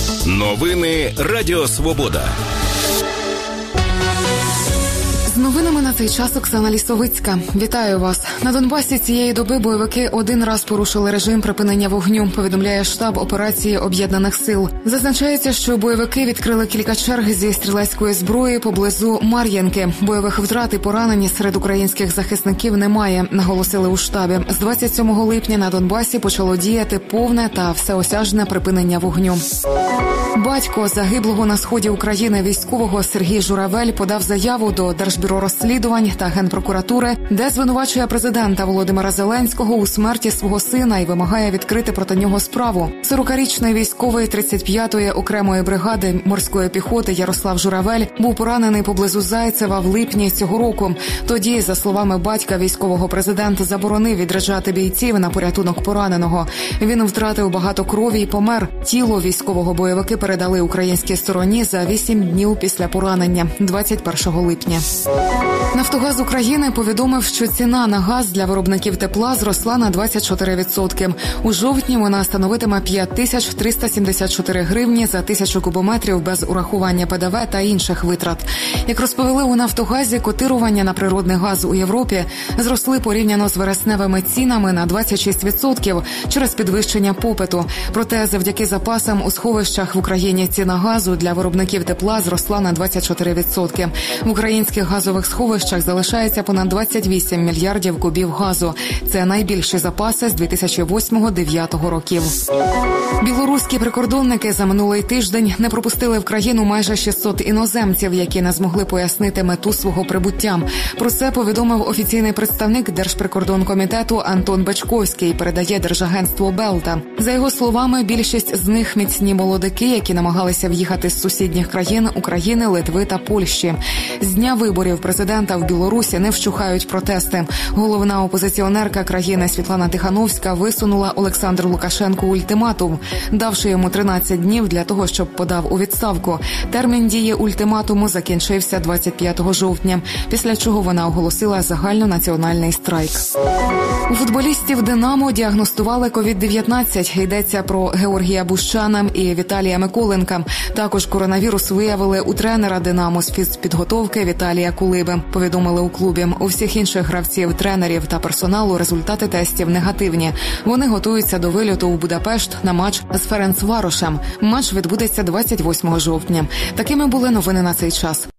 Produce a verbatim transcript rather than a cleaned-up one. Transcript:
Новини Радіо Свобода. З новинами на цей час Оксана Лісовицька. Вітаю вас. На Донбасі цієї доби бойовики один раз порушили режим припинення вогню, повідомляє штаб операції Об'єднаних сил. Зазначається, що бойовики відкрили кілька черг зі стрілецької зброї поблизу Мар'їнки. Бойових втрат і поранень серед українських захисників немає, наголосили у штабі. З двадцять сьомого липня на Донбасі почало діяти повне та всеосяжне припинення вогню. Батько загиблого на сході України військового Сергій Журавель подав заяву до Держбюро розслідувань та Генпрокуратури, де звинувачує президента Володимира Зеленського у смерті свого сина і вимагає відкрити проти нього справу. сорокарічний військовий тридцять п'ятої окремої бригади морської піхоти Ярослав Журавель був поранений поблизу Зайцева в липні цього року. Тоді, за словами батька військового, президент заборонив відряджати бійців на порятунок пораненого. Він втратив багато крові і помер. Тіло військового бойовики передали українській стороні за вісім днів після поранення, двадцять першого липня. «Нафтогаз України» повідомив, що ціна на газ для виробників тепла зросла на двадцять чотири відсотки. У жовтні вона становитиме п'ять тисяч триста сімдесят чотири гривні за тисячу кубометрів без урахування Пе Де Ве та інших витрат. Як розповіли у «Нафтогазі», котирування на природний газ у Європі зросли порівняно з вересневими цінами на двадцять шість відсотків через підвищення попиту. Проте завдяки запасам у сховищах в Україні ціна газу для виробників тепла зросла на двадцять чотири відсотки. В українських газових сховищах залишається понад двадцять вісім мільярдів кубів газу. Це найбільші запаси з дві тисячі восьмого - дві тисячі дев'ятого років. Білоруські прикордонники за минулий тиждень не пропустили в країну майже шістсот іноземців, які не змогли пояснити мету свого прибуття. Про це повідомив офіційний представник Держприкордонкомітету Антон Бачковський, передає Держагентство Белта. За його словами, більшість з них міцні молодики, які намагалися в'їхати з сусідніх країн України, Литви та Польщі. З дня виборів президента в Білорусі не вщухають протести. Головна опозиціонерка країни Світлана Тихановська висунула Олександру Лукашенку ультиматум, давши йому тринадцять днів для того, щоб подав у відставку. Термін дії ультиматуму закінчився двадцять п'ятого жовтня, після чого вона оголосила загальнонаціональний страйк. У футболістів «Динамо» діагностували ковід дев'ятнадцять. Йдеться про Георгія Бущана і Віталія Миколенка. Також коронавірус виявили у тренера «Динамо» з фізпідготовки Віталія Кулиби, повідомили у клубі. У всіх інших гравців, тренерів та персоналу результати тестів негативні. Вони готуються до вильоту у Будапешт на матч з Ференцварошем. Матч відбудеться двадцять восьмого жовтня. Такими були новини на цей час.